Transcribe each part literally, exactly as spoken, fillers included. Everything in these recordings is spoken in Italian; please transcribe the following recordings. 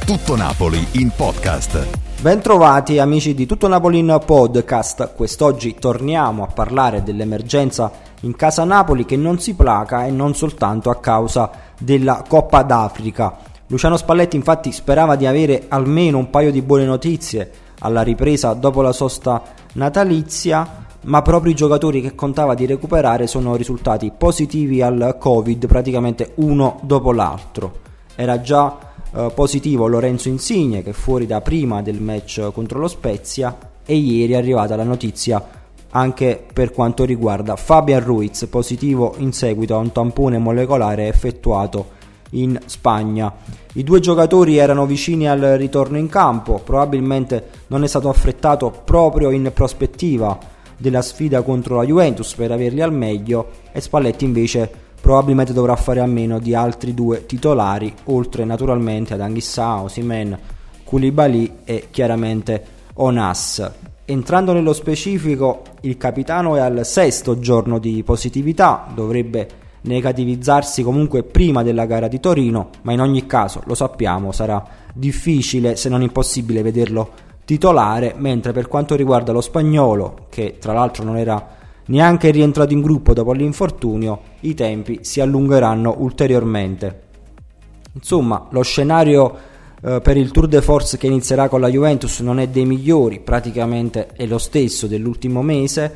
Tutto Napoli in podcast. Bentrovati amici di Tutto Napoli in podcast. Quest'oggi torniamo a parlare dell'emergenza in casa Napoli, che non si placa e non soltanto a causa della Coppa d'Africa. Luciano Spalletti infatti sperava di avere almeno un paio di buone notizie alla ripresa dopo la sosta natalizia, ma proprio i giocatori che contava di recuperare sono risultati positivi al Covid, praticamente uno dopo l'altro. Era già eh, positivo Lorenzo Insigne, che è fuori da prima del match contro lo Spezia, e ieri è arrivata la notizia anche per quanto riguarda Fabian Ruiz, positivo in seguito a un tampone molecolare effettuato in Spagna. I due giocatori erano vicini al ritorno in campo, probabilmente non è stato affrettato proprio in prospettiva della sfida contro la Juventus per averli al meglio, e Spalletti invece probabilmente dovrà fare a meno di altri due titolari, oltre naturalmente ad Anghissà, Osimhen, Koulibaly e chiaramente Onas. Entrando nello specifico, il capitano è al sesto giorno di positività, dovrebbe negativizzarsi comunque prima della gara di Torino, ma in ogni caso, lo sappiamo, sarà difficile se non impossibile vederlo titolare, mentre per quanto riguarda lo spagnolo, che tra l'altro non era neanche rientrato in gruppo dopo l'infortunio, i tempi si allungheranno ulteriormente. Insomma, lo scenario eh, per il Tour de Force che inizierà con la Juventus non è dei migliori, praticamente è lo stesso dell'ultimo mese,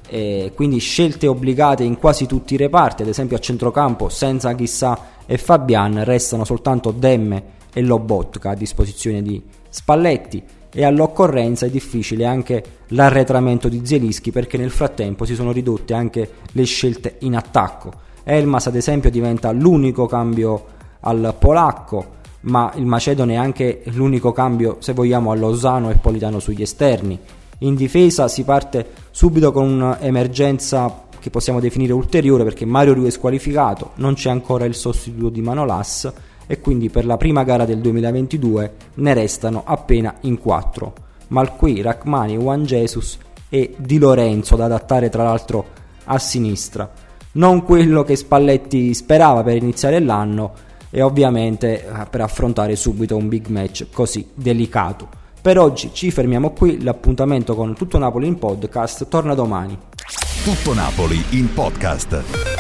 e quindi scelte obbligate in quasi tutti i reparti. Ad esempio a centrocampo, senza Anghissà e Fabian, restano soltanto Demme e Lobotka a disposizione di Spalletti, e all'occorrenza è difficile anche l'arretramento di Zielinski, perché nel frattempo si sono ridotte anche le scelte in attacco. Elmas ad esempio diventa l'unico cambio al polacco, ma il macedone è anche l'unico cambio, se vogliamo, a Lozano e Politano sugli esterni. In difesa si parte subito con un'emergenza che possiamo definire ulteriore, perché Mario Rui è squalificato, non c'è ancora il sostituto di Manolas, e quindi per la prima gara del duemilaventidue ne restano appena in quattro: Malqui, Rachmani, Juan Jesus e Di Lorenzo, da adattare tra l'altro a sinistra. Non quello che Spalletti sperava per iniziare l'anno, e ovviamente per affrontare subito un big match così delicato. Per oggi ci fermiamo qui, l'appuntamento con Tutto Napoli in podcast torna domani. Tutto Napoli in podcast.